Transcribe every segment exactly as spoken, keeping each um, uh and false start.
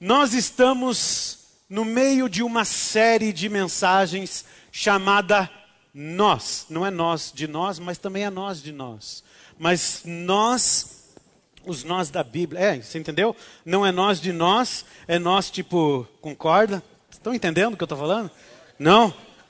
Nós estamos no meio de uma série de mensagens chamada Nós. Não é nós de nós, mas também é nós de nós. Mas nós, os nós da Bíblia. É, você entendeu? Não é nós de nós, é nós tipo, concorda? Estão entendendo o que eu estou falando? Não?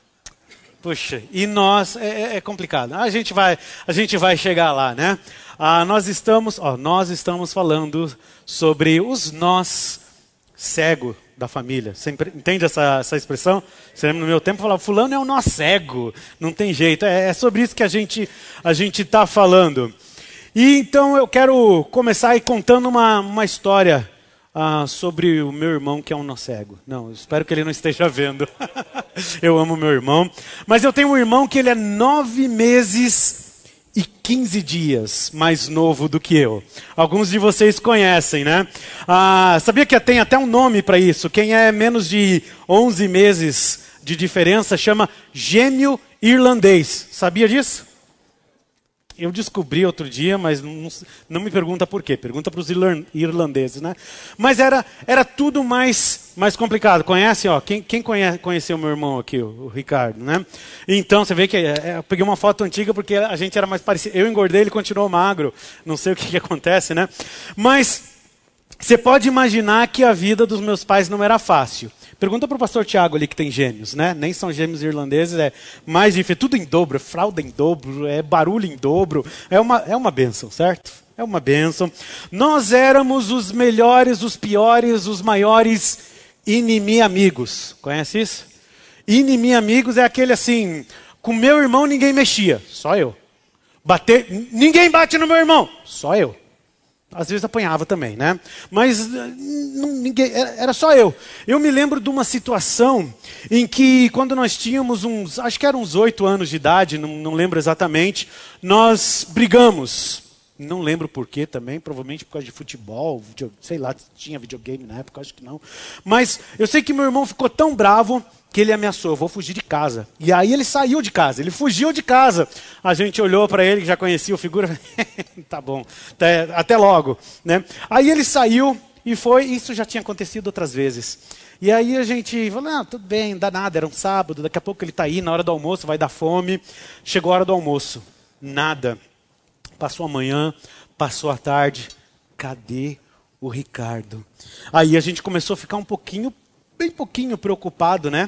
Puxa, e nós, é, é complicado. A gente vai, a gente vai chegar lá, né? Ah, nós estamos, ó, nós estamos falando sobre os nós cego da família. Você entende essa, essa expressão? Você lembra no meu tempo falava, fulano é um nó cego. Não tem jeito. É, é sobre isso que a gente a gente está falando. E então eu quero começar aí contando uma, uma história ah, sobre o meu irmão que é um nó cego. Não, eu espero que ele não esteja vendo. Eu amo meu irmão. Mas eu tenho um irmão que ele é nove meses e quinze dias mais novo do que eu. Alguns de vocês conhecem, né? Ah, sabia que tem até um nome para isso? Quem é menos de onze meses de diferença chama gêmeo irlandês. Sabia disso? Eu descobri outro dia, mas não, não me pergunta por quê. Pergunta para os irlandeses, né? Mas era, era tudo mais, mais complicado. Conhece? Ó, quem quem conhece, conheceu meu irmão aqui, o, o Ricardo, né? Então, você vê que é, eu peguei uma foto antiga porque a gente era mais parecido. Eu engordei, ele continuou magro. Não sei o que, que acontece, né? Mas você pode imaginar que a vida dos meus pais não era fácil. Pergunta para o pastor Tiago ali que tem gêmeos, né? Nem são gêmeos irlandeses, é mais difícil. Tudo em dobro, fralda em dobro, é barulho em dobro. É uma, é uma bênção, certo? É uma bênção. Nós éramos os melhores, os piores, os maiores inimi-amigos. Conhece isso? Inimi-amigos é aquele assim, com meu irmão ninguém mexia, só eu. Bater, ninguém bate no meu irmão, só eu. Às vezes apanhava também, né? Mas não, ninguém, era só eu. Eu me lembro de uma situação em que, quando nós tínhamos uns, acho que eram uns oito anos de idade, não, não lembro exatamente, nós brigamos. Não lembro por quê também, provavelmente por causa de futebol, video, sei lá, tinha videogame na época, acho que não. Mas eu sei que meu irmão ficou tão bravo que ele ameaçou, eu vou fugir de casa. E aí ele saiu de casa, ele fugiu de casa. A gente olhou para ele, que já conhecia o figura, tá bom, até, até logo. Né? Aí ele saiu e foi, isso já tinha acontecido outras vezes. E aí a gente falou, não, tudo bem, não dá nada, era um sábado, daqui a pouco ele está aí, na hora do almoço, vai dar fome. Chegou a hora do almoço, nada. Passou a manhã, passou a tarde, cadê o Ricardo? Aí a gente começou a ficar um pouquinho, bem pouquinho preocupado, né?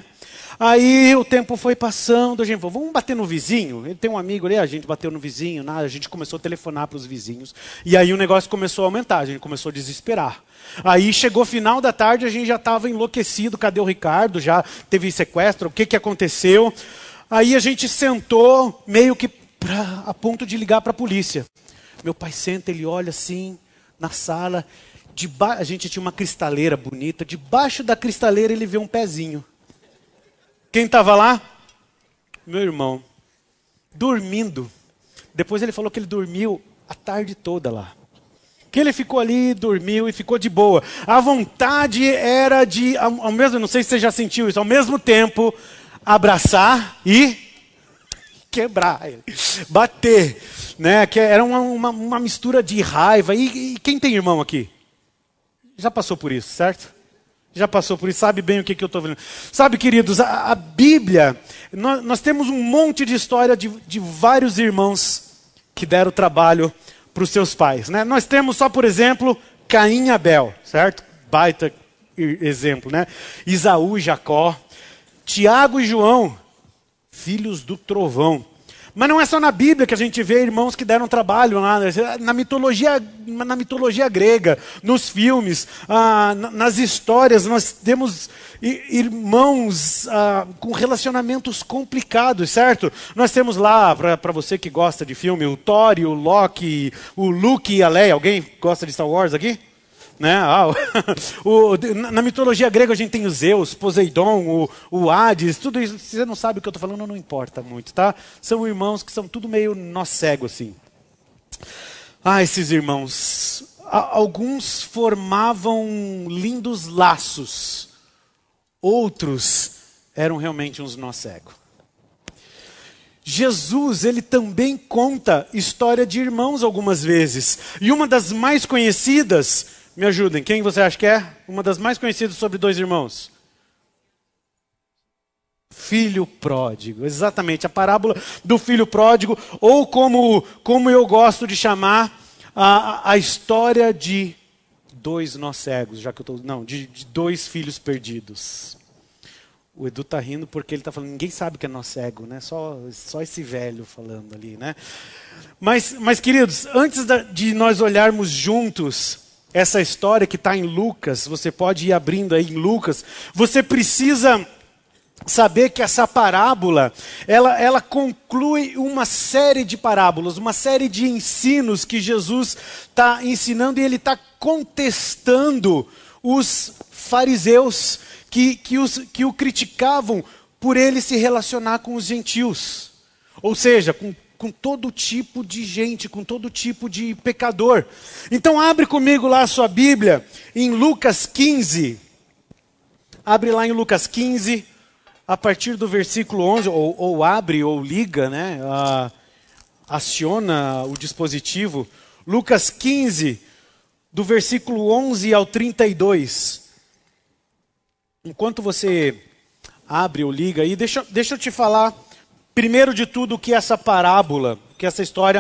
Aí o tempo foi passando, a gente falou, vamos bater no vizinho? Ele tem um amigo ali, a gente bateu no vizinho, nada, a gente começou a telefonar para os vizinhos. E aí o negócio começou a aumentar, a gente começou a desesperar. Aí chegou final da tarde, a gente já estava enlouquecido, cadê o Ricardo? Já teve sequestro, o que, que aconteceu? Aí a gente sentou meio que pra, a ponto de ligar para a polícia. Meu pai senta, ele olha assim, na sala, deba... a gente tinha uma cristaleira bonita, debaixo da cristaleira ele vê um pezinho. Quem estava lá? Meu irmão, dormindo. Depois ele falou que ele dormiu a tarde toda lá. Que ele ficou ali, dormiu e ficou de boa. A vontade era de, ao, ao mesmo, não sei se você já sentiu isso, ao mesmo tempo, abraçar e quebrar ele, bater, né? Que era uma, uma, uma mistura de raiva. E, e quem tem irmão aqui? Já passou por isso, certo? Já passou por isso, sabe bem o que, que eu estou vendo. Sabe, queridos, a, a Bíblia, nós, nós temos um monte de história de, de vários irmãos que deram trabalho para os seus pais. Né? Nós temos só, por exemplo, Caim e Abel, certo? Baita exemplo, né? Isaú e Jacó, Tiago e João, filhos do trovão. Mas não é só na Bíblia que a gente vê irmãos que deram trabalho lá, na mitologia, na mitologia grega, nos filmes, ah, nas histórias, nós temos irmãos ah, com relacionamentos complicados, certo? Nós temos lá, para você que gosta de filme, o Thor, o Loki, o Luke e a Leia. Alguém gosta de Star Wars aqui? Né? Ah, o, o, na mitologia grega a gente tem o Zeus, Poseidon, o, o Hades, tudo isso. Se você não sabe o que eu estou falando, não importa muito, tá? São irmãos que são tudo meio nó cego assim. Ah, esses irmãos. Alguns formavam lindos laços, outros eram realmente uns nó cego. Jesus, ele também conta história de irmãos algumas vezes. E uma das mais conhecidas, Me ajudem, quem você acha que é? Uma das mais conhecidas sobre dois irmãos. Filho pródigo, exatamente, a parábola do filho pródigo, ou como, como eu gosto de chamar, a, a história de dois nós cegos, já que eu estou, não, de, de dois filhos perdidos. O Edu está rindo porque ele está falando, ninguém sabe que é nó cego, né? Só, só esse velho falando ali, né? Mas, mas queridos, antes da, de nós olharmos juntos essa história que está em Lucas, você pode ir abrindo aí em Lucas, você precisa saber que essa parábola, ela, ela conclui uma série de parábolas, uma série de ensinos que Jesus está ensinando e ele está contestando os fariseus que, que, os, que o criticavam por ele se relacionar com os gentios. Ou seja, com, com todo tipo de gente, com todo tipo de pecador. Então abre comigo lá a sua Bíblia em Lucas quinze. Abre lá em Lucas quinze. A partir do versículo onze, ou, ou abre ou liga, né? Uh, aciona o dispositivo. Lucas quinze, do versículo onze ao trinta e dois. Enquanto você abre ou liga aí, deixa, deixa eu te falar, primeiro de tudo, o que essa parábola, que essa história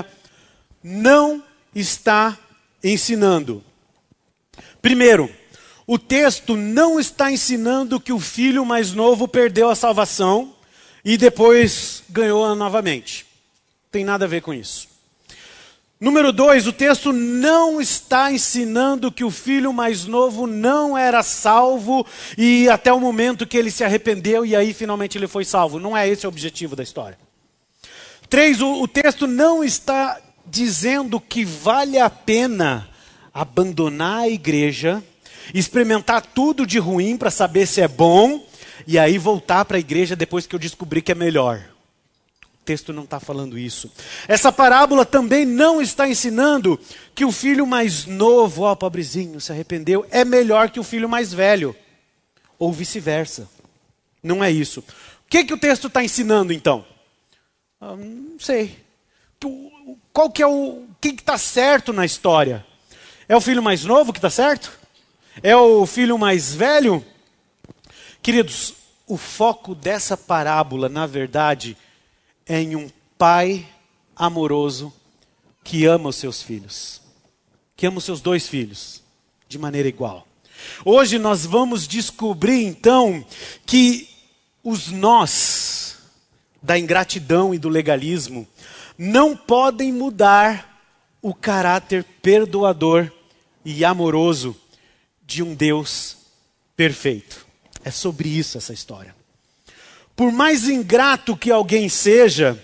não está ensinando. Primeiro, o texto não está ensinando que o filho mais novo perdeu a salvação e depois ganhou-a novamente. Não tem nada a ver com isso. Número dois, o texto não está ensinando que o filho mais novo não era salvo e até o momento que ele se arrependeu e aí finalmente ele foi salvo. Não é esse o objetivo da história. Três, o, o texto não está dizendo que vale a pena abandonar a igreja, experimentar tudo de ruim para saber se é bom e aí voltar para a igreja depois que eu descobri que é melhor. O texto não está falando isso. Essa parábola também não está ensinando que o filho mais novo, ó, pobrezinho, se arrependeu, é melhor que o filho mais velho. Ou vice-versa. Não é isso. O que, que o texto está ensinando então? Ah, não sei. Qual que é o... O que está certo na história? É o filho mais novo que está certo? É o filho mais velho? Queridos, o foco dessa parábola, na verdade, é em um pai amoroso que ama os seus filhos. Que ama os seus dois filhos, de maneira igual. Hoje nós vamos descobrir, então, que os nós da ingratidão e do legalismo não podem mudar o caráter perdoador e amoroso de um Deus perfeito. É sobre isso essa história. Por mais ingrato que alguém seja,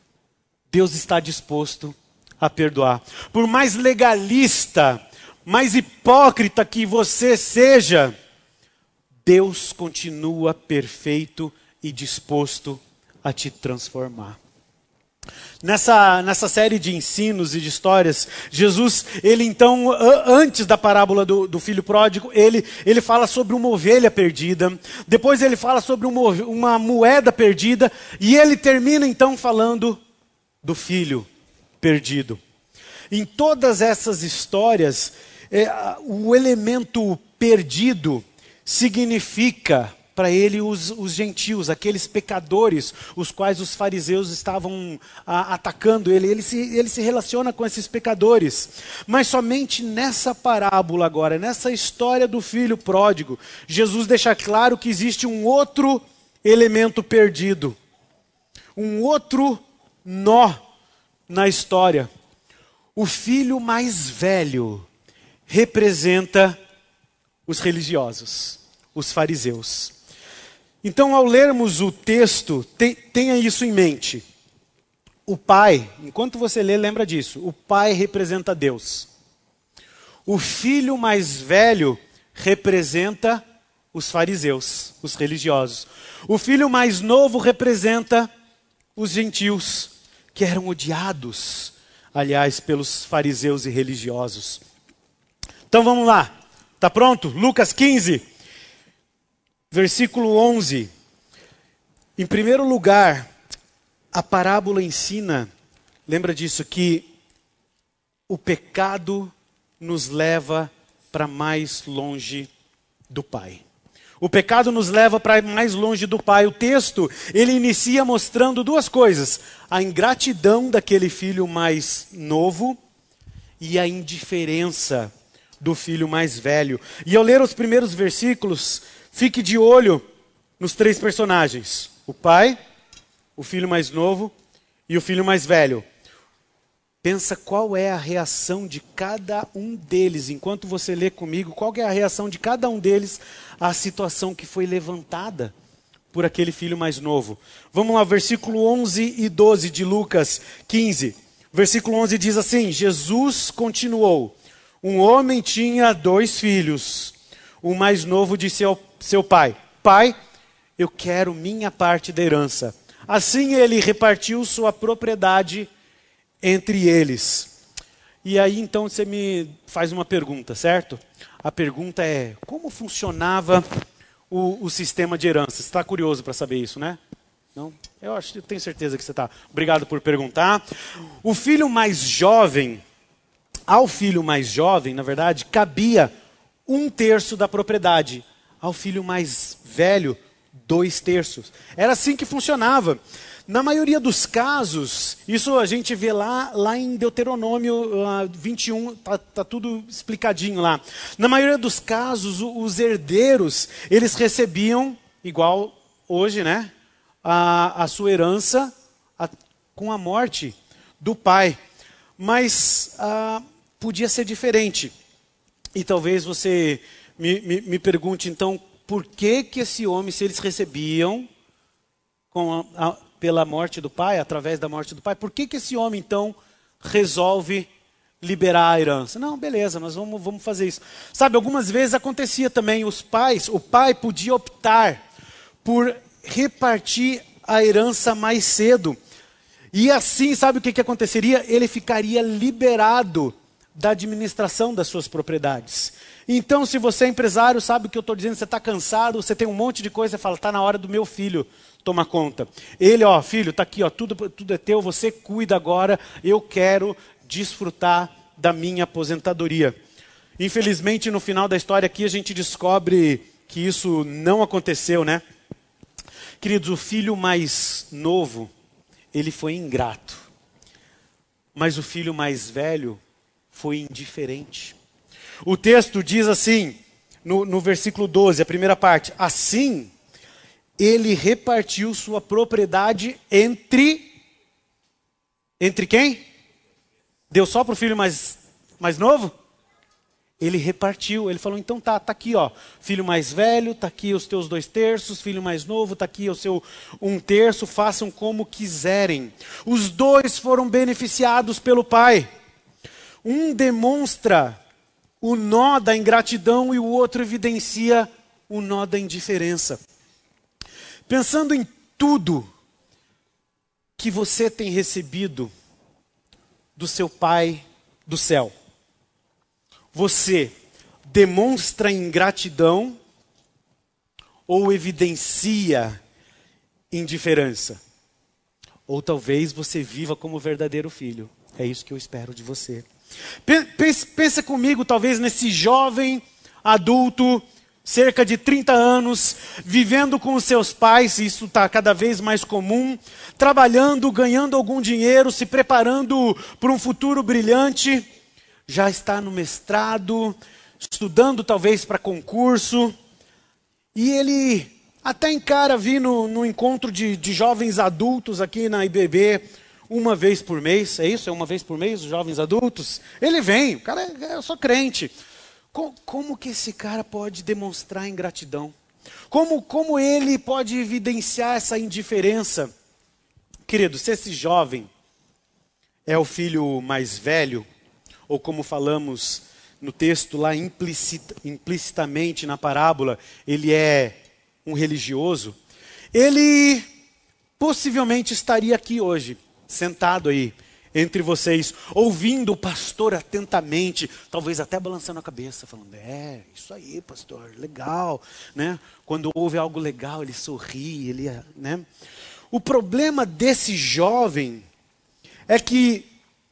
Deus está disposto a perdoar. Por mais legalista, mais hipócrita que você seja, Deus continua perfeito e disposto a te transformar. Nessa, nessa série de ensinos e de histórias, Jesus, ele então, antes da parábola do, do filho pródigo, ele, ele fala sobre uma ovelha perdida, depois ele fala sobre uma, uma moeda perdida, e ele termina então falando do filho perdido. Em todas essas histórias, é, o elemento perdido significa para ele os, os gentios, aqueles pecadores, os quais os fariseus estavam a, atacando ele. Ele se, ele se relaciona com esses pecadores. Mas somente nessa parábola agora, nessa história do filho pródigo, Jesus deixa claro que existe um outro elemento perdido. Um outro nó na história. O filho mais velho representa os religiosos, os fariseus. Então, ao lermos o texto, te, tenha isso em mente. O pai, enquanto você lê, lembra disso. O pai representa Deus. O filho mais velho representa os fariseus, os religiosos. O filho mais novo representa os gentios, que eram odiados, aliás, pelos fariseus e religiosos. Então vamos lá. Está pronto? Lucas quinze. Versículo onze. Em primeiro lugar, a parábola ensina, lembra disso, que o pecado nos leva para mais longe do Pai. O pecado nos leva para mais longe do Pai. O texto, ele inicia mostrando duas coisas: a ingratidão daquele filho mais novo e a indiferença do filho mais velho. E ao ler os primeiros versículos, fique de olho nos três personagens: o pai, o filho mais novo e o filho mais velho. Pensa qual é a reação de cada um deles. Enquanto você lê comigo, qual é a reação de cada um deles à situação que foi levantada por aquele filho mais novo. Vamos lá, versículo onze e doze de Lucas quinze. Versículo onze diz assim: Jesus continuou: um homem tinha dois filhos. O mais novo disse ao seu pai: Pai, eu quero minha parte da herança. Assim ele repartiu sua propriedade entre eles. E aí então você me faz uma pergunta, certo? A pergunta é: como funcionava o, o sistema de herança? Você está curioso para saber isso, né? Não? Eu acho, eu tenho certeza que você está. Obrigado por perguntar. O filho mais jovem, ao filho mais jovem, na verdade, cabia um terço da propriedade. Ao filho mais velho, dois terços. Era assim que funcionava. Na maioria dos casos, isso a gente vê lá, lá em Deuteronômio uh, vinte e um, está tá tudo explicadinho lá. Na maioria dos casos, o, os herdeiros, eles recebiam, igual hoje, né, a, a sua herança a, com a morte do pai. Mas uh, podia ser diferente. E talvez você me, me, me pergunte, então, por que que esse homem, se eles recebiam com a, a, pela morte do pai, através da morte do pai, por que que esse homem, então, resolve liberar a herança? Não, beleza, nós vamos, vamos fazer isso. Sabe, algumas vezes acontecia também, os pais, o pai podia optar por repartir a herança mais cedo. E assim, sabe o que que aconteceria? Ele ficaria liberado da administração das suas propriedades. Então, se você é empresário, sabe o que eu estou dizendo, você está cansado, você tem um monte de coisa, você fala: está na hora do meu filho tomar conta. Ele, ó, filho, está aqui, ó, tudo, tudo é teu, você cuida agora, eu quero desfrutar da minha aposentadoria. Infelizmente, no final da história aqui, a gente descobre que isso não aconteceu, né? Queridos, o filho mais novo, ele foi ingrato. Mas o filho mais velho foi indiferente. O texto diz assim, no, no versículo doze, a primeira parte: assim, ele repartiu sua propriedade entre... Entre quem? Deu só para o filho mais, mais novo? Ele repartiu, ele falou: então tá, tá aqui, ó, filho mais velho, tá aqui os teus dois terços, filho mais novo, tá aqui o seu um terço, façam como quiserem. Os dois foram beneficiados pelo pai. Um demonstra o nó da ingratidão e o outro evidencia o nó da indiferença. Pensando em tudo que você tem recebido do seu Pai do céu, você demonstra ingratidão ou evidencia indiferença? Ou talvez você viva como verdadeiro filho. É isso que eu espero de você. Pensa, pensa comigo, talvez, nesse jovem adulto, cerca de trinta anos, vivendo com os seus pais, isso está cada vez mais comum, trabalhando, ganhando algum dinheiro, se preparando para um futuro brilhante, já está no mestrado, estudando talvez para concurso, e ele até encara vir no, no encontro de, de jovens adultos aqui na I B B, uma vez por mês. É isso? É uma vez por mês os jovens adultos? Ele vem, o cara é, é só crente. Como, como que esse cara pode demonstrar ingratidão? Como, como ele pode evidenciar essa indiferença? Querido, se esse jovem é o filho mais velho, ou como falamos no texto lá implicita, implicitamente na parábola, ele é um religioso, ele possivelmente estaria aqui hoje, sentado aí entre vocês, ouvindo o pastor atentamente, talvez até balançando a cabeça, falando: é, isso aí, pastor, legal, né? Quando ouve algo legal, ele sorri, ele, né? O problema desse jovem é que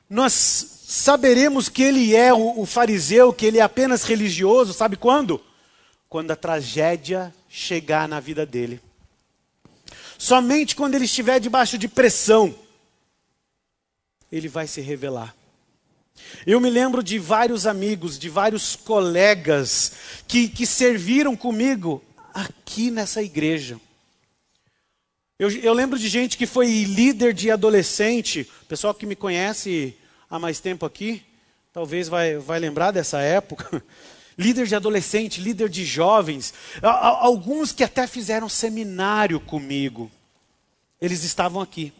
nós saberemos que ele é o, o fariseu, que ele é apenas religioso, sabe quando? Quando a tragédia chegar na vida dele. Somente quando ele estiver debaixo de pressão, ele vai se revelar. Eu me lembro de vários amigos, de vários colegas que, que serviram comigo aqui nessa igreja. Eu, eu lembro de gente que foi líder de adolescente. O pessoal que me conhece há mais tempo aqui, talvez vai, vai lembrar dessa época. Líder de adolescente, líder de jovens. Alguns que até fizeram seminário comigo. Eles estavam aqui.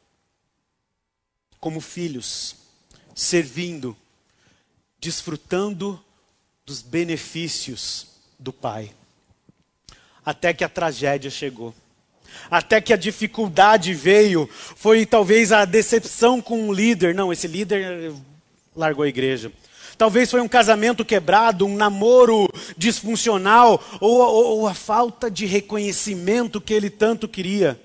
Como filhos, servindo, desfrutando dos benefícios do Pai. Até que a tragédia chegou. Até que a dificuldade veio, foi talvez a decepção com o líder. Não, esse líder largou a igreja. Talvez foi um casamento quebrado, um namoro disfuncional, ou, ou, ou a falta de reconhecimento que ele tanto queria.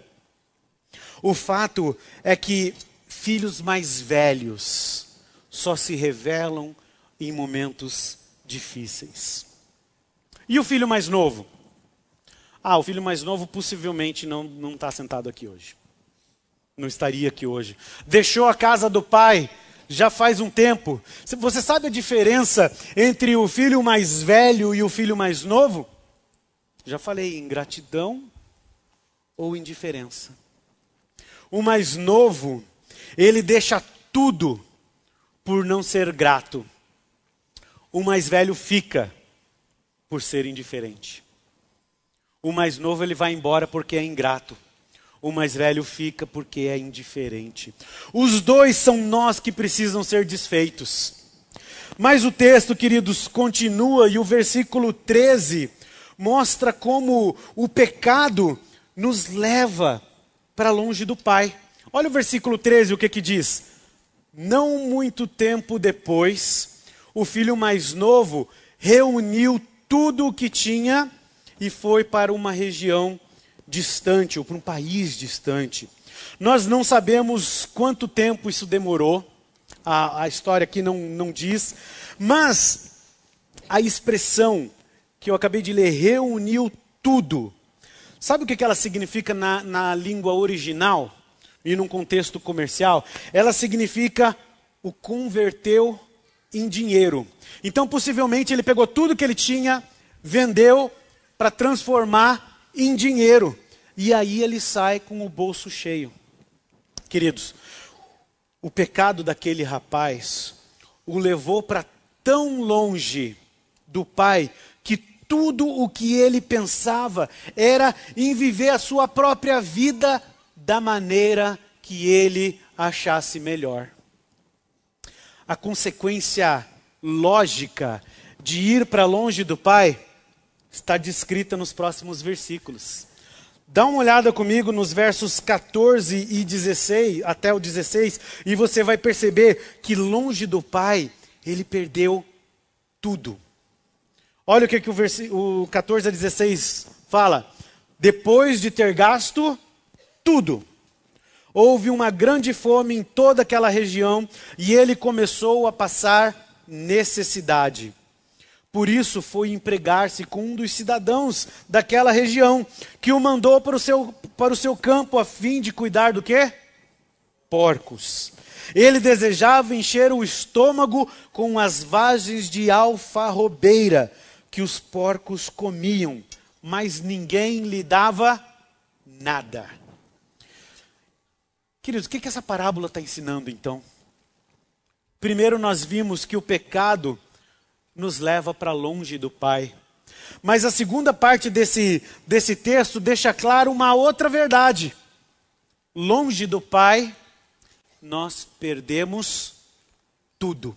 O fato é que filhos mais velhos só se revelam em momentos difíceis. E o filho mais novo? Ah, o filho mais novo possivelmente não não está sentado aqui hoje. Não estaria aqui hoje. Deixou a casa do pai já faz um tempo. Você sabe a diferença entre o filho mais velho e o filho mais novo? Já falei, ingratidão ou indiferença. O mais novo, ele deixa tudo por não ser grato. O mais velho fica por ser indiferente. O mais novo ele vai embora porque é ingrato. O mais velho fica porque é indiferente. Os dois são nós que precisam ser desfeitos. Mas o texto, queridos, continua e o versículo treze mostra como o pecado nos leva para longe do Pai. Olha o versículo treze, o que que diz? Não muito tempo depois, o filho mais novo reuniu tudo o que tinha e foi para uma região distante, ou para um país distante. Nós não sabemos quanto tempo isso demorou, a, a história aqui não, não diz, mas a expressão que eu acabei de ler, reuniu tudo. Sabe o que ela significa na, na língua original e num contexto comercial? Ela significa o converteu em dinheiro. Então, possivelmente, ele pegou tudo que ele tinha, vendeu para transformar em dinheiro. E aí ele sai com o bolso cheio. Queridos, o pecado daquele rapaz o levou para tão longe do Pai que tudo o que ele pensava era em viver a sua própria vida da maneira que ele achasse melhor. A consequência lógica de ir para longe do Pai está descrita nos próximos versículos. Dá uma olhada comigo nos versos catorze e dezesseis, até o dezesseis, e você vai perceber que longe do Pai, ele perdeu tudo. Olha o que, que o, vers... o catorze a dezesseis fala. Depois de ter gasto tudo, houve uma grande fome em toda aquela região e ele começou a passar necessidade. Por isso foi empregar-se com um dos cidadãos daquela região, que o mandou para o seu, para o seu campo a fim de cuidar do quê? Porcos. Ele desejava encher o estômago com as vagens de alfarrobeira que os porcos comiam, mas ninguém lhe dava nada. Queridos, o que, que essa parábola está ensinando então? Primeiro nós vimos que o pecado nos leva para longe do Pai. Mas a segunda parte desse, desse texto deixa claro uma outra verdade. Longe do Pai, nós perdemos tudo.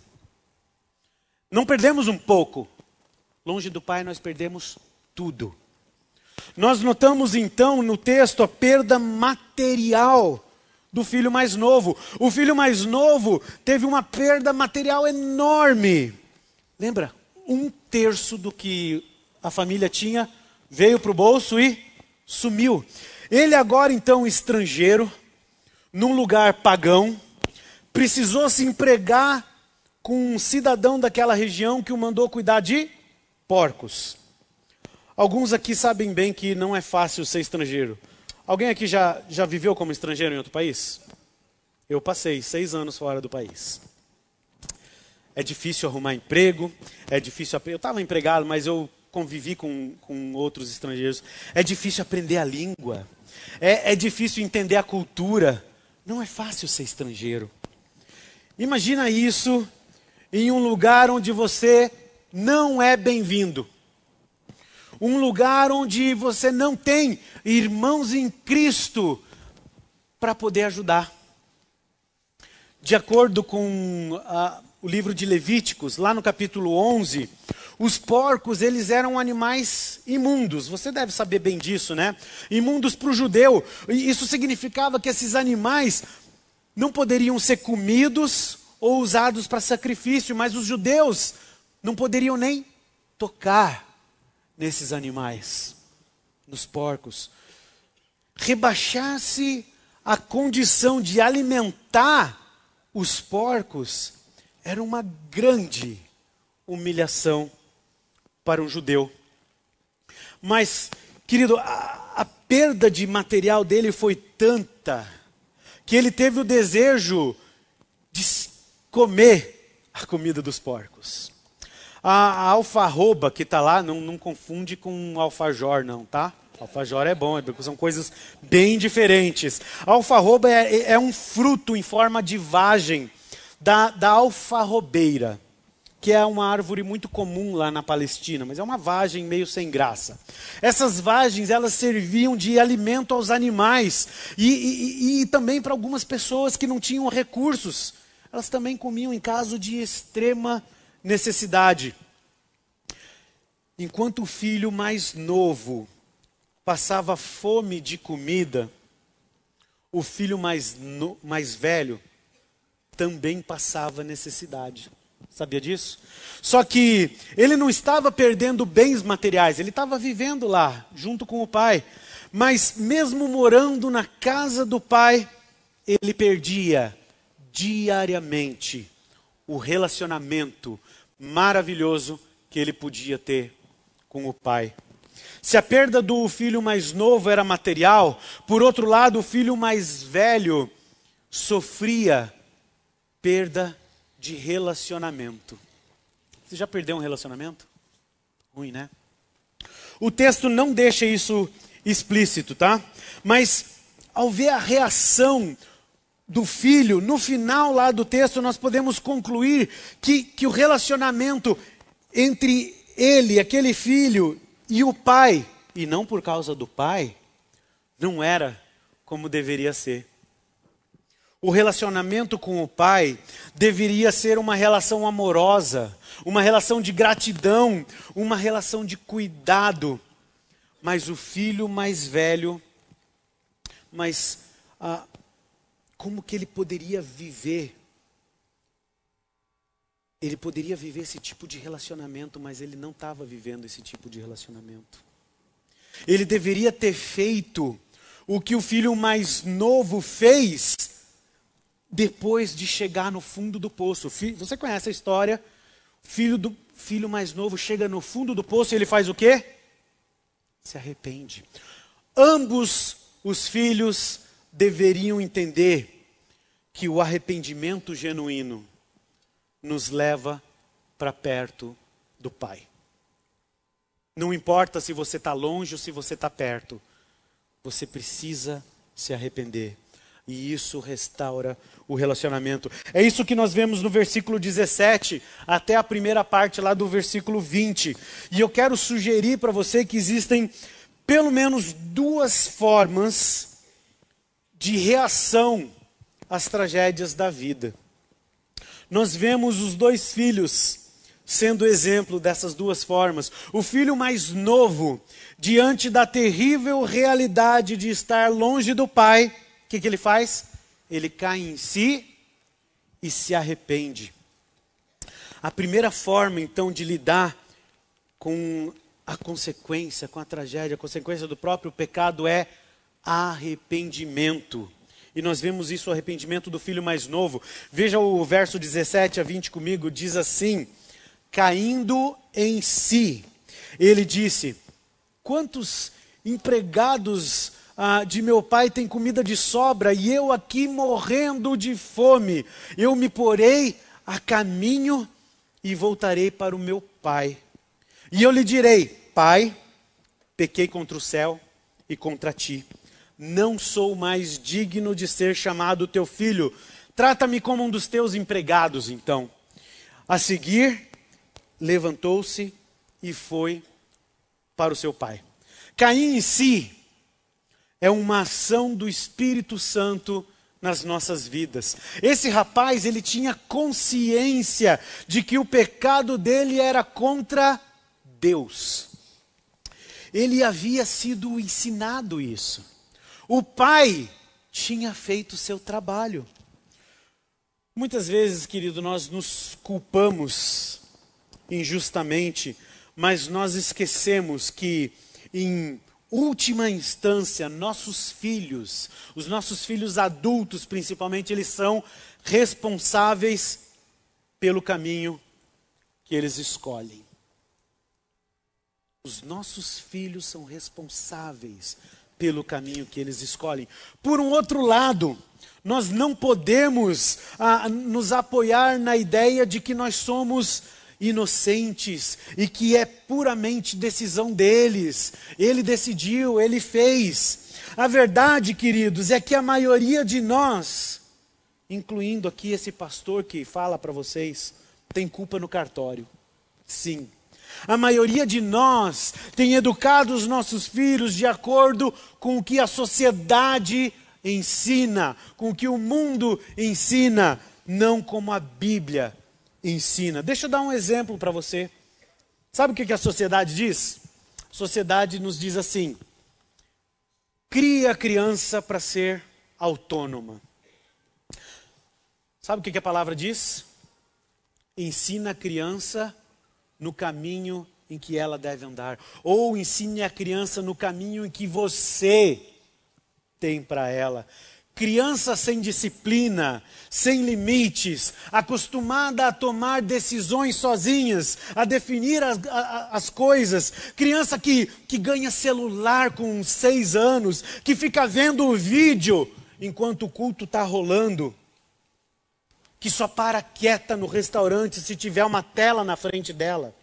Não perdemos um pouco. Longe do Pai, nós perdemos tudo. Nós notamos então no texto a perda material do filho mais novo. O filho mais novo teve uma perda material enorme. Lembra? Um terço do que a família tinha veio para o bolso e sumiu. Ele agora então estrangeiro, num lugar pagão, precisou se empregar com um cidadão daquela região que o mandou cuidar de porcos. Alguns aqui sabem bem que não é fácil ser estrangeiro. Alguém aqui já, já viveu como estrangeiro em outro país? Eu passei seis anos fora do país. É difícil arrumar emprego, é difícil... Eu estava empregado, mas eu convivi com, com outros estrangeiros. É difícil aprender a língua. É, é difícil entender a cultura. Não é fácil ser estrangeiro. Imagina isso em um lugar onde você não é bem-vindo. Um lugar onde você não tem irmãos em Cristo para poder ajudar. De acordo com uh, o livro de Levíticos, lá no capítulo onze, os porcos, eles eram animais imundos. Você deve saber bem disso, né? Imundos para o judeu. E isso significava que esses animais não poderiam ser comidos ou usados para sacrifício, mas os judeus não poderiam nem tocar nesses animais, nos porcos. Rebaixar-se a condição de alimentar os porcos era uma grande humilhação para um judeu. Mas, querido, a, a perda de material dele foi tanta que ele teve o desejo de comer a comida dos porcos. A, a alfarroba que está lá, não, não confunde com alfajor não, tá? Alfajor é bom, são coisas bem diferentes. A alfarroba é, é um fruto em forma de vagem da, da alfarrobeira, que é uma árvore muito comum lá na Palestina, mas é uma vagem meio sem graça. Essas vagens, elas serviam de alimento aos animais e, e, e também para algumas pessoas que não tinham recursos. Elas também comiam em caso de extrema necessidade. Enquanto o filho mais novo passava fome de comida, o filho mais, no, mais velho também passava necessidade. Sabia disso? Só que ele não estava perdendo bens materiais, ele estava vivendo lá, junto com o pai. Mas mesmo morando na casa do pai, ele perdia diariamente o relacionamento maravilhoso que ele podia ter com o pai. Se a perda do filho mais novo era material, por outro lado, o filho mais velho sofria perda de relacionamento. Você já perdeu um relacionamento? Ruim, né? O texto não deixa isso explícito, tá? Mas ao ver a reação do filho, no final lá do texto, nós podemos concluir que, que o relacionamento entre ele, aquele filho, e o pai, e não por causa do pai, não era como deveria ser. O relacionamento com o pai deveria ser uma relação amorosa, uma relação de gratidão, uma relação de cuidado. Mas o filho mais velho, mas ah, como que ele poderia viver? Ele poderia viver esse tipo de relacionamento, mas ele não estava vivendo esse tipo de relacionamento. Ele deveria ter feito o que o filho mais novo fez depois de chegar no fundo do poço. Você conhece a história? O filho, do, filho mais novo chega no fundo do poço e ele faz o quê? Se arrepende. Ambos os filhos deveriam entender que o arrependimento genuíno nos leva para perto do Pai. Não importa se você está longe ou se você está perto, você precisa se arrepender. E isso restaura o relacionamento. É isso que nós vemos no versículo dezessete, até a primeira parte lá do versículo vinte. E eu quero sugerir para você que existem pelo menos duas formas de reação às tragédias da vida. Nós vemos os dois filhos sendo exemplo dessas duas formas. O filho mais novo, diante da terrível realidade de estar longe do pai, o que, que ele faz? Ele cai em si e se arrepende. A primeira forma, então, de lidar com a consequência, com a tragédia, a consequência do próprio pecado é arrependimento. E nós vemos isso, o arrependimento do filho mais novo. Veja o verso dezessete a vinte comigo, diz assim: caindo em si, ele disse: quantos empregados ah, de meu pai têm comida de sobra, e eu aqui morrendo de fome? Eu me porei a caminho e voltarei para o meu pai. E eu lhe direi: pai, pequei contra o céu e contra ti. Não sou mais digno de ser chamado teu filho. Trata-me como um dos teus empregados, então. A seguir, levantou-se e foi para o seu pai. Cair em si é uma ação do Espírito Santo nas nossas vidas. Esse rapaz, ele tinha consciência de que o pecado dele era contra Deus. Ele havia sido ensinado isso. O pai tinha feito o seu trabalho. Muitas vezes, querido, nós nos culpamos injustamente, mas nós esquecemos que, em última instância, nossos filhos, os nossos filhos adultos principalmente, eles são responsáveis pelo caminho que eles escolhem. Os nossos filhos são responsáveis pelo caminho que eles escolhem. Por um outro lado, nós não podemos ah, nos apoiar na ideia de que nós somos inocentes e que é puramente decisão deles. Ele decidiu, ele fez. A verdade, queridos, é que a maioria de nós, incluindo aqui esse pastor que fala para vocês, tem culpa no cartório. Sim. A maioria de nós tem educado os nossos filhos de acordo com o que a sociedade ensina, com o que o mundo ensina, não como a Bíblia ensina. Deixa eu dar um exemplo para você. Sabe o que a sociedade diz? A sociedade nos diz assim: cria a criança para ser autônoma. Sabe o que a palavra diz? Ensina a criança no caminho em que ela deve andar. Ou ensine a criança no caminho em que você tem para ela. Criança sem disciplina, sem limites, acostumada a tomar decisões sozinhas, a definir as, a, as coisas. Criança que, que ganha celular com seis anos, que fica vendo o vídeo enquanto o culto está rolando, que só para quieta no restaurante se tiver uma tela na frente dela.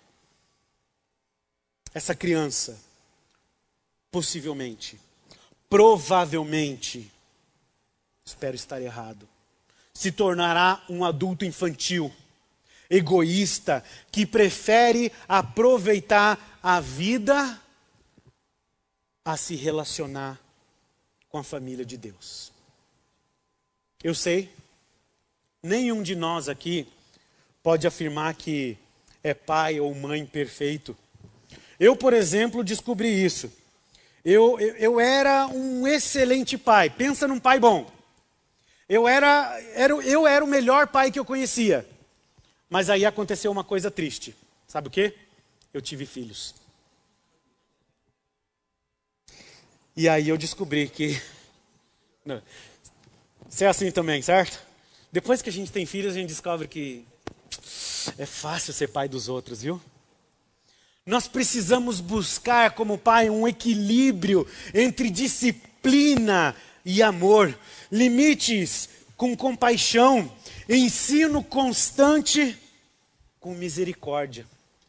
Essa criança, possivelmente, provavelmente, espero estar errado, se tornará um adulto infantil, egoísta, que prefere aproveitar a vida a se relacionar com a família de Deus. Eu sei, nenhum de nós aqui pode afirmar que é pai ou mãe perfeito. Eu, por exemplo, descobri isso. Eu, eu, eu era um excelente pai. Pensa num pai bom. Eu era, era, eu era o melhor pai que eu conhecia. Mas aí aconteceu uma coisa triste. Sabe o quê? Eu tive filhos. E aí eu descobri que... Não, você é assim também, certo? Depois que a gente tem filhos, a gente descobre que é fácil ser pai dos outros, viu? Nós precisamos buscar como pai um equilíbrio entre disciplina e amor, limites com compaixão, ensino constante com misericórdia.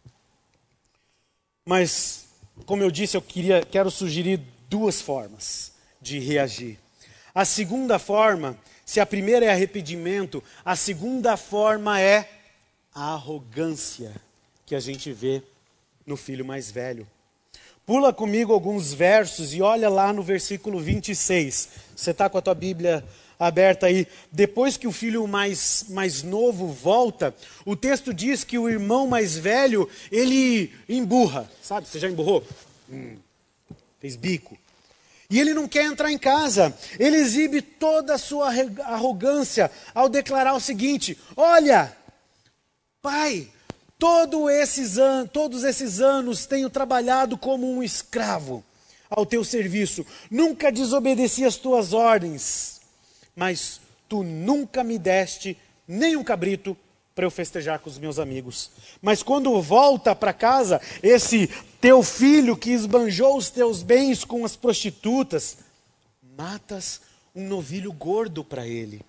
Mas, como eu disse, eu queria, quero sugerir duas formas de reagir. A segunda forma, se a primeira é arrependimento, a segunda forma é a arrogância que a gente vê no filho mais velho. Pula comigo alguns versos e olha lá no versículo vinte e seis. Você está com a tua Bíblia aberta aí. Depois que o filho mais, mais novo volta, o texto diz que o irmão mais velho, ele emburra. Sabe, você já emburrou? Hum, fez bico. E ele não quer entrar em casa. Ele exibe toda a sua arrogância ao declarar o seguinte: olha, pai, todo esses an- todos esses anos tenho trabalhado como um escravo ao teu serviço. Nunca desobedeci as tuas ordens. mas tu nunca me deste nem um cabrito para eu festejar com os meus amigos. Mas quando volta para casa, esse teu filho que esbanjou os teus bens com as prostitutas, matas um novilho gordo para ele.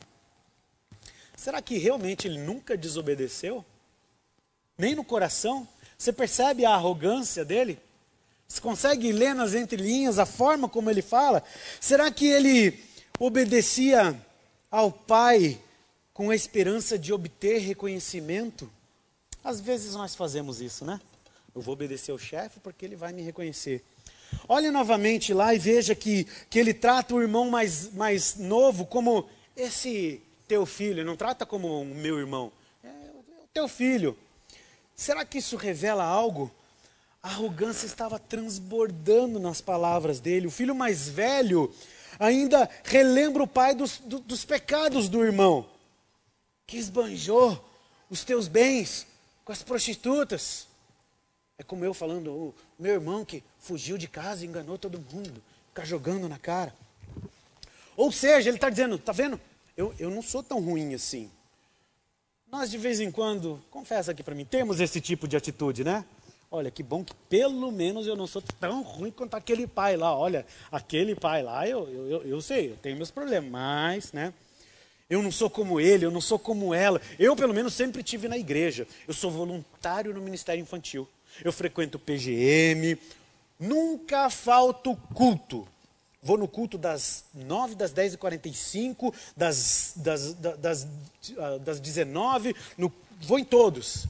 Será que realmente ele nunca desobedeceu? Nem no coração? Você percebe a arrogância dele? Você consegue ler nas entrelinhas a forma como ele fala? Será que ele obedecia ao pai com a esperança de obter reconhecimento? Às vezes nós fazemos isso, né? Eu vou obedecer ao chefe porque ele vai me reconhecer. Olhe novamente lá e veja que, que ele trata o irmão mais, mais novo como esse teu filho. Ele não trata como o meu irmão. É o teu filho. Será que isso revela algo? A arrogância estava transbordando nas palavras dele. O filho mais velho ainda relembra o pai dos, do, dos pecados do irmão, que esbanjou os teus bens com as prostitutas. É como eu falando, o meu irmão que fugiu de casa e enganou todo mundo, ficar jogando na cara. Ou seja, ele está dizendo, está vendo? Eu, eu não sou tão ruim assim. Nós de vez em quando, confessa aqui para mim, temos esse tipo de atitude, né? Olha, que bom que pelo menos eu não sou tão ruim quanto aquele pai lá. Olha, aquele pai lá, eu, eu, eu, eu sei, eu tenho meus problemas, mas, né? Eu não sou como ele, eu não sou como ela. Eu, pelo menos, sempre tive na igreja. Eu sou voluntário no Ministério Infantil. Eu frequento o P G M. Nunca falto culto. Vou no culto das nove, das dez e quarenta e cinco, das, das, das, das, das dezenove, no, vou em todos.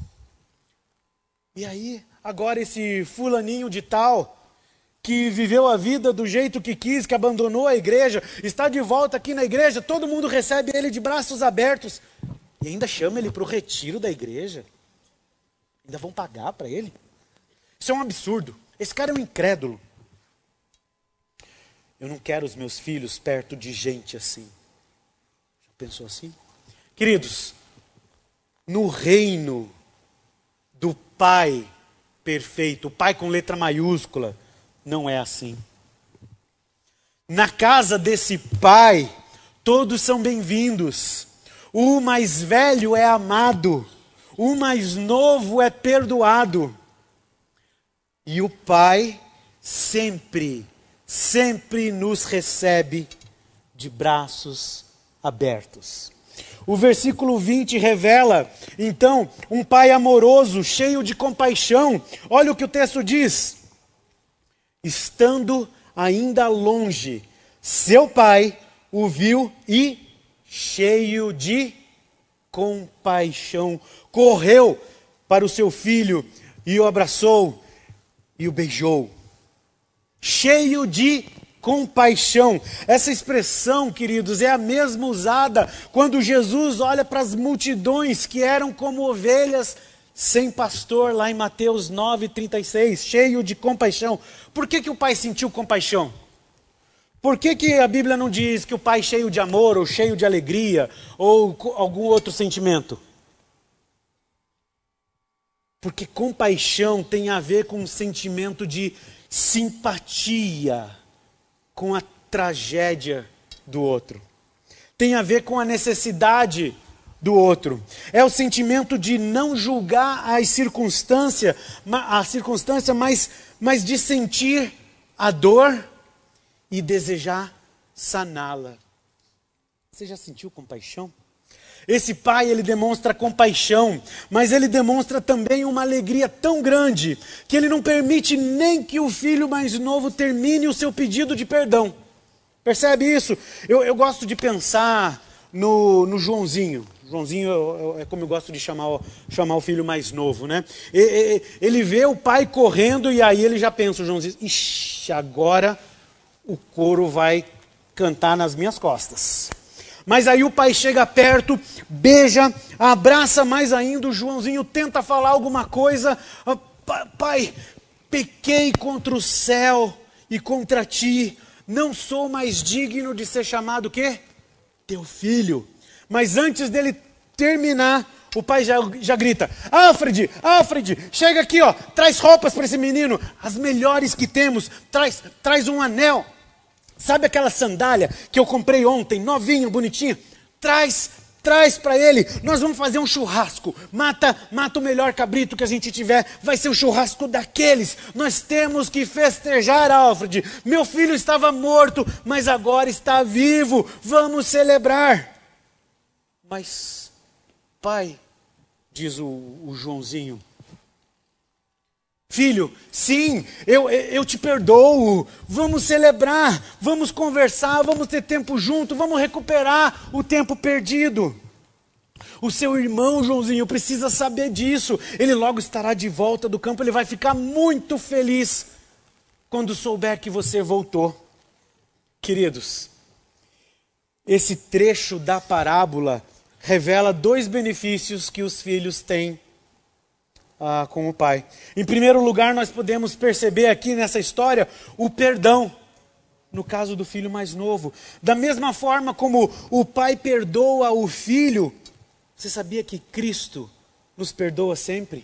E aí, agora esse fulaninho de tal, que viveu a vida do jeito que quis, que abandonou a igreja, está de volta aqui na igreja, todo mundo recebe ele de braços abertos, e ainda chama ele para o retiro da igreja. Ainda vão pagar para ele? Isso é um absurdo. Esse cara é um incrédulo. Eu não quero os meus filhos perto de gente assim. Já pensou assim? Queridos, no reino do Pai perfeito, o Pai com letra maiúscula, não é assim. Na casa desse Pai, todos são bem-vindos. O mais velho é amado, o mais novo é perdoado. E o Pai sempre, sempre nos recebe de braços abertos. O versículo vinte revela, então, um pai amoroso, cheio de compaixão. Olha o que o texto diz. Estando ainda longe, seu pai o viu e, cheio de compaixão, correu para o seu filho e o abraçou e o beijou. Cheio de compaixão. Essa expressão, queridos, é a mesma usada quando Jesus olha para as multidões que eram como ovelhas sem pastor, lá em Mateus nove, trinta e seis, cheio de compaixão. Por que que o pai sentiu compaixão? Por que que a Bíblia não diz que o pai cheio de amor, ou cheio de alegria, ou algum outro sentimento? Porque compaixão tem a ver com um sentimento de simpatia com a tragédia do outro. Tem a ver com a necessidade do outro. É o sentimento de não julgar as circunstâncias, a circunstância, mas, mas de sentir a dor e desejar saná-la. Você já sentiu compaixão? Esse pai, ele demonstra compaixão, mas ele demonstra também uma alegria tão grande, que ele não permite nem que o filho mais novo termine o seu pedido de perdão. Percebe isso? Eu, eu gosto de pensar no, no Joãozinho. Joãozinho eu, eu, é como eu gosto de chamar, o, chamar o filho mais novo, né? E, e, ele vê o pai correndo e aí ele já pensa, o Joãozinho, ixi, agora o couro vai cantar nas minhas costas. Mas aí o pai chega perto, beija, abraça mais ainda, o Joãozinho tenta falar alguma coisa. Pai, pequei contra o céu e contra ti, não sou mais digno de ser chamado o quê? Teu filho. Mas antes dele terminar, o pai já, já grita, Alfred, Alfred, chega aqui, ó, traz roupas para esse menino, as melhores que temos, traz, traz um anel. Sabe aquela sandália que eu comprei ontem, novinha, bonitinha? Traz, traz para ele. Nós vamos fazer um churrasco. Mata, mata o melhor cabrito que a gente tiver. Vai ser um churrasco daqueles. Nós temos que festejar, Alfred. Meu filho estava morto, mas agora está vivo. Vamos celebrar. Mas, pai, diz o, o Joãozinho, filho, sim, eu, eu te perdoo, vamos celebrar, vamos conversar, vamos ter tempo junto, vamos recuperar o tempo perdido. O seu irmão, Joãozinho, precisa saber disso, ele logo estará de volta do campo, ele vai ficar muito feliz quando souber que você voltou. Queridos, esse trecho da parábola revela dois benefícios que os filhos têm ah, com o pai. Em primeiro lugar, nós podemos perceber aqui nessa história o perdão, no caso do filho mais novo. Da mesma forma como o pai perdoa o filho, você sabia que Cristo nos perdoa sempre?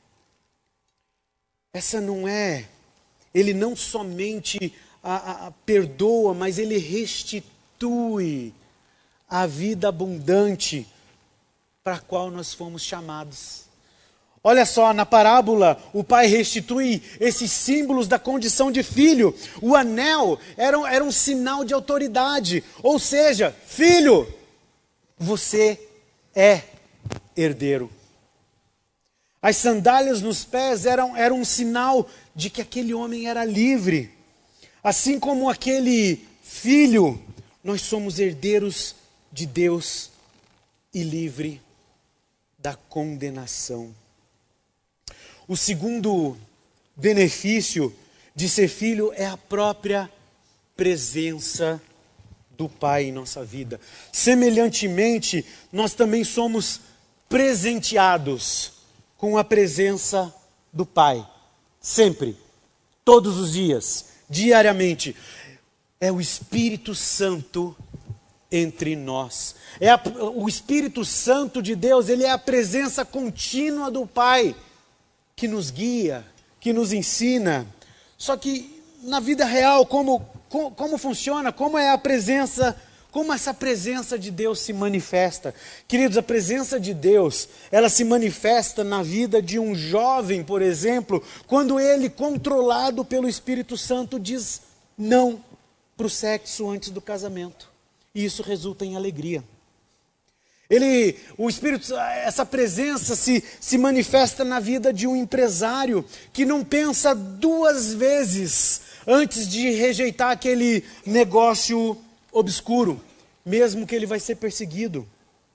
Essa não é, ele não somente a, a, a perdoa, mas ele restitui a vida abundante para a qual nós fomos chamados. Olha só, na parábola, o pai restitui esses símbolos da condição de filho. O anel era, era um sinal de autoridade. Ou seja, filho, você é herdeiro. As sandálias nos pés eram, eram um sinal de que aquele homem era livre. Assim como aquele filho, nós somos herdeiros de Deus e livre da condenação. O segundo benefício de ser filho é a própria presença do Pai em nossa vida. Semelhantemente, nós também somos presenteados com a presença do Pai. Sempre, todos os dias, diariamente. É o Espírito Santo entre nós. É a, o Espírito Santo de Deus, ele é a presença contínua do Pai, que nos guia, que nos ensina. Só que na vida real, como, como, como funciona, como é a presença, como essa presença de Deus se manifesta? Queridos, a presença de Deus, ela se manifesta na vida de um jovem, por exemplo, quando ele, controlado pelo Espírito Santo, diz não para o sexo antes do casamento. E isso resulta em alegria. Ele, o Espírito, essa presença se, se manifesta na vida de um empresário que não pensa duas vezes antes de rejeitar aquele negócio obscuro, mesmo que ele vai ser perseguido.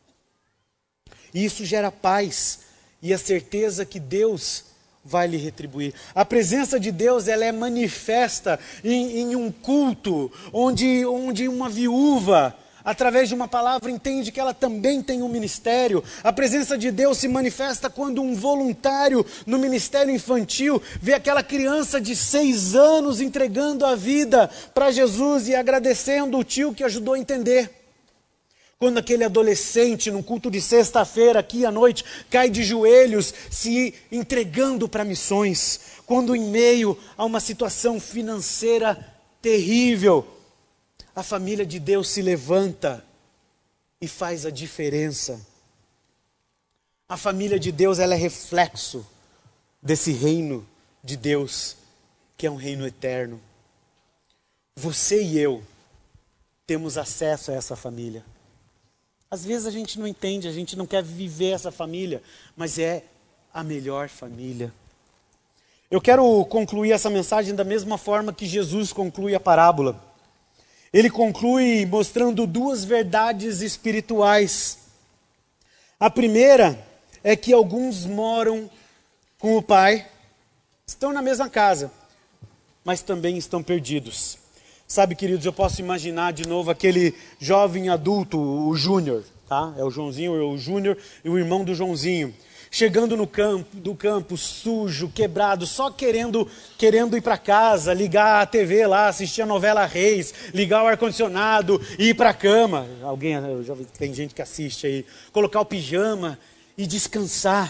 E isso gera paz e a certeza que Deus vai lhe retribuir. A presença de Deus, ela é manifesta em, em um culto, onde, onde uma viúva, através de uma palavra, entende que ela também tem um ministério. A presença de Deus se manifesta quando um voluntário no ministério infantil vê aquela criança de seis anos entregando a vida para Jesus e agradecendo o tio que ajudou a entender. Quando aquele adolescente, num culto de sexta-feira, aqui à noite, cai de joelhos, se entregando para missões. Quando em meio a uma situação financeira terrível, a família de Deus se levanta e faz a diferença. A família de Deus, ela é reflexo desse reino de Deus, que é um reino eterno. Você e eu temos acesso a essa família. Às vezes a gente não entende, a gente não quer viver essa família, mas é a melhor família. Eu quero concluir essa mensagem da mesma forma que Jesus conclui a parábola. Ele conclui mostrando duas verdades espirituais. A primeira é que alguns moram com o Pai, estão na mesma casa, mas também estão perdidos. Sabe, queridos, eu posso imaginar de novo aquele jovem adulto, o Júnior, tá? É o Joãozinho, é o Júnior e o irmão do Joãozinho. Chegando no campo, do campo, sujo, quebrado, só querendo, querendo ir para casa, ligar a T V lá, assistir a novela Reis, ligar o ar-condicionado e ir para a cama. Alguém, eu já vi que tem gente que assiste aí. Colocar o pijama e descansar.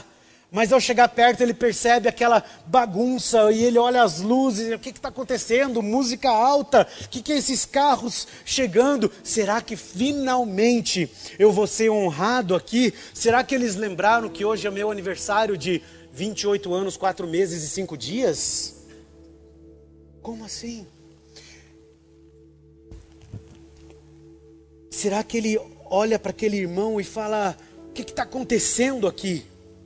Mas ao chegar perto ele percebe aquela bagunça e ele olha as luzes, o que está acontecendo? Música alta, o que, que é esses carros chegando? Será que finalmente eu vou ser honrado aqui? Será que eles lembraram que hoje é meu aniversário de vinte e oito anos, quatro meses e cinco dias? Como assim? Será que ele olha para aquele irmão e fala, o que está acontecendo aqui?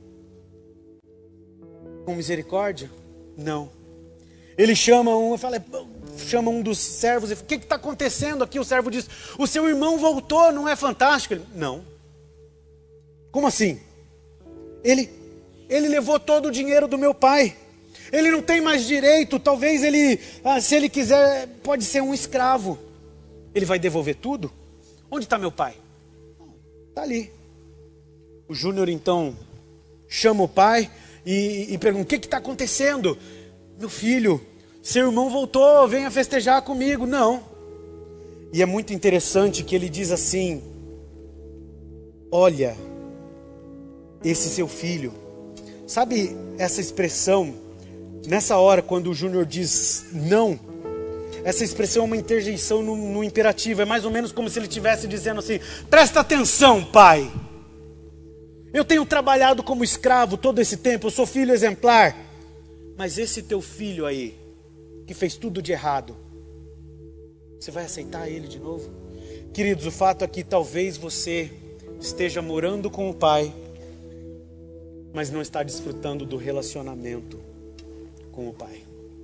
Com misericórdia? Não. Ele chama um, fala, chama um dos servos e fala, o que está acontecendo aqui? O servo diz, o seu irmão voltou, não é fantástico? Ele, não. Como assim? Ele, ele levou todo o dinheiro do meu pai. Ele não tem mais direito, talvez ele, ah, se ele quiser, pode ser um escravo. Ele vai devolver tudo? Onde está meu pai? Está ali. O Júnior então chama o pai e, e pergunta, o que está acontecendo? Meu filho, seu irmão voltou, venha festejar comigo. Não. E é muito interessante que ele diz assim, olha, esse seu filho. Sabe essa expressão, nessa hora quando o Júnior diz não, essa expressão é uma interjeição no, no imperativo, é mais ou menos como se ele estivesse dizendo assim, presta atenção, pai. Eu tenho trabalhado como escravo todo esse tempo, eu sou filho exemplar. Mas esse teu filho aí, que fez tudo de errado, você vai aceitar ele de novo? Queridos, o fato é que talvez você esteja morando com o pai, mas não está desfrutando do relacionamento com o pai.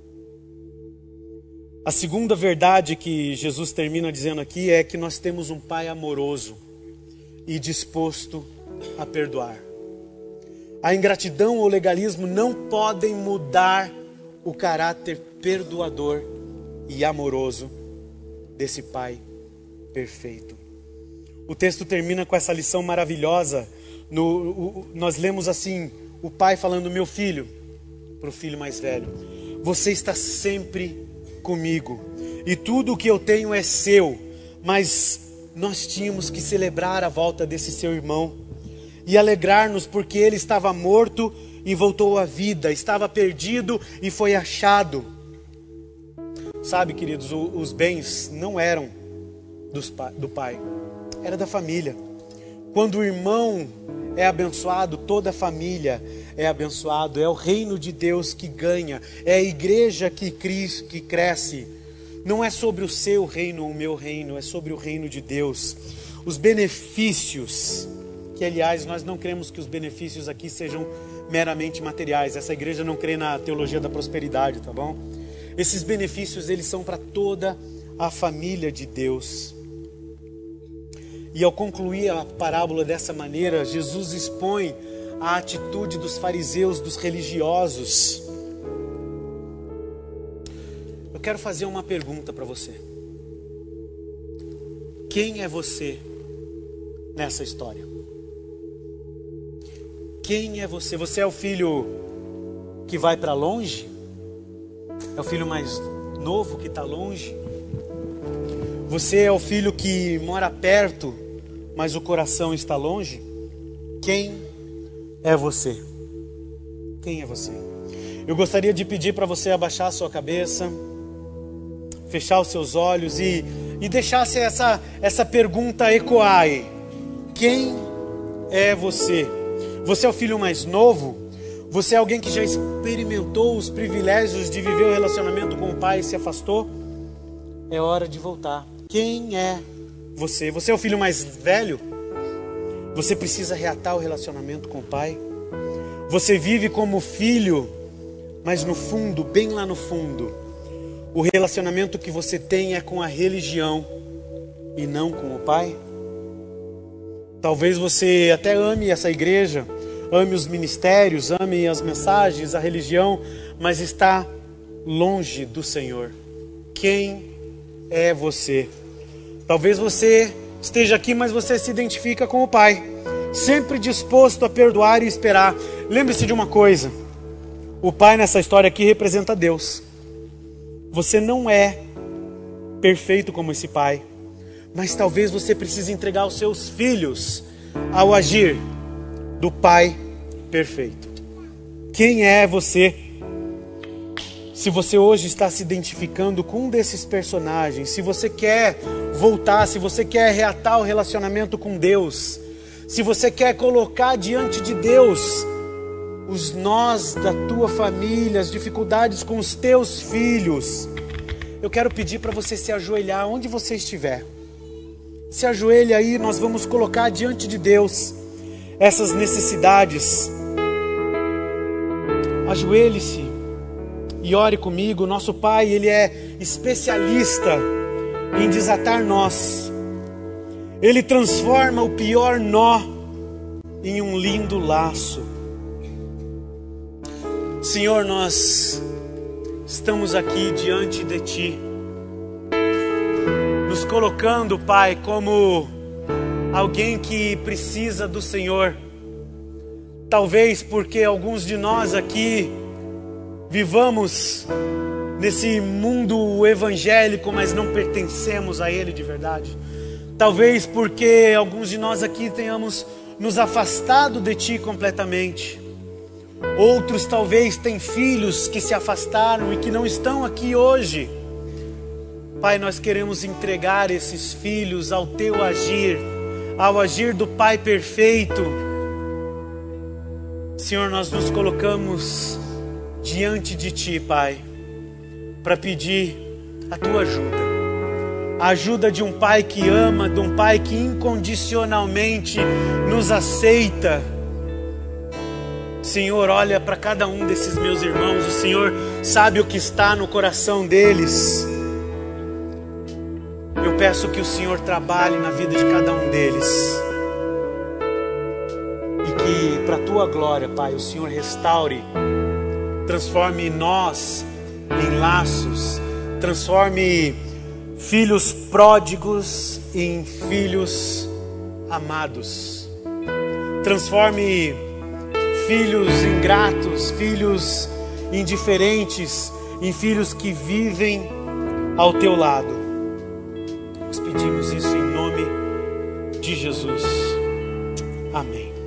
A segunda verdade que Jesus termina dizendo aqui é que nós temos um pai amoroso e disposto a perdoar. A ingratidão ou o legalismo não podem mudar o caráter perdoador e amoroso desse pai perfeito. O texto termina com essa lição maravilhosa. No, o, nós lemos assim, o pai falando, meu filho, para o filho mais velho, você está sempre comigo, e tudo o que eu tenho é seu, mas nós tínhamos que celebrar a volta desse seu irmão, e alegrar-nos porque ele estava morto e voltou à vida, estava perdido e foi achado. Sabe, queridos, o, os bens não eram dos, do pai, era da família. Quando o irmão é abençoado, toda a família é abençoado. É o reino de Deus que ganha, é a igreja que, cresce, que cresce. Não é sobre o seu reino ou o meu reino, é sobre o reino de Deus. Os benefícios, que aliás nós não cremos que os benefícios aqui sejam meramente materiais. Essa igreja não crê na teologia da prosperidade, tá bom? Esses benefícios, eles são para toda a família de Deus. E ao concluir a parábola dessa maneira, Jesus expõe a atitude dos fariseus, dos religiosos. Eu quero fazer uma pergunta para você. Quem é você nessa história? Quem é você? Você é o filho que vai para longe? É o filho mais novo que está longe? Você é o filho que mora perto, mas o coração está longe? Quem é você? Quem é você? Eu gostaria de pedir para você abaixar a sua cabeça, fechar os seus olhos e, e deixasse essa, essa pergunta ecoar aí. Quem é você? Você é o filho mais novo? Você é alguém que já experimentou os privilégios de viver o relacionamento com o pai e se afastou? É hora de voltar. Quem é você? Você é o filho mais velho? Você precisa reatar o relacionamento com o pai? Você vive como filho, mas no fundo, bem lá no fundo, o relacionamento que você tem é com a religião e não com o pai? Talvez você até ame essa igreja, ame os ministérios, ame as mensagens, a religião, mas está longe do Senhor. Quem é você? Talvez você esteja aqui, mas você se identifica com o pai, sempre disposto a perdoar e esperar. Lembre-se de uma coisa, o pai nessa história aqui representa Deus. Você não é perfeito como esse pai, mas talvez você precise entregar os seus filhos ao agir do pai perfeito. Quem é você? Se você hoje está se identificando com um desses personagens, se você quer voltar, se você quer reatar o relacionamento com Deus, se você quer colocar diante de Deus os nós da tua família, as dificuldades com os teus filhos, eu quero pedir para você se ajoelhar onde você estiver. Se ajoelhe aí, nós vamos colocar diante de Deus essas necessidades. Ajoelhe-se e ore comigo. Nosso Pai, Ele é especialista em desatar nós. Ele transforma o pior nó em um lindo laço. Senhor, nós estamos aqui diante de Ti, nos colocando, Pai, como alguém que precisa do Senhor. Talvez porque alguns de nós aqui vivamos nesse mundo evangélico, mas não pertencemos a ele de verdade. Talvez porque alguns de nós aqui tenhamos nos afastado de Ti completamente. Outros talvez têm filhos que se afastaram e que não estão aqui hoje. Pai, nós queremos entregar esses filhos ao Teu agir, ao agir do Pai perfeito. Senhor, nós nos colocamos diante de Ti, Pai, para pedir a Tua ajuda. A ajuda de um Pai que ama, de um Pai que incondicionalmente nos aceita. Senhor, olha para cada um desses meus irmãos. O Senhor sabe o que está no coração deles. Eu peço que o Senhor trabalhe na vida de cada um deles. E que para a Tua glória, Pai, o Senhor restaure, transforme nós em laços, transforme filhos pródigos em filhos amados, transforme filhos ingratos, filhos indiferentes em filhos que vivem ao Teu lado. Nós pedimos isso em nome de Jesus. Amém.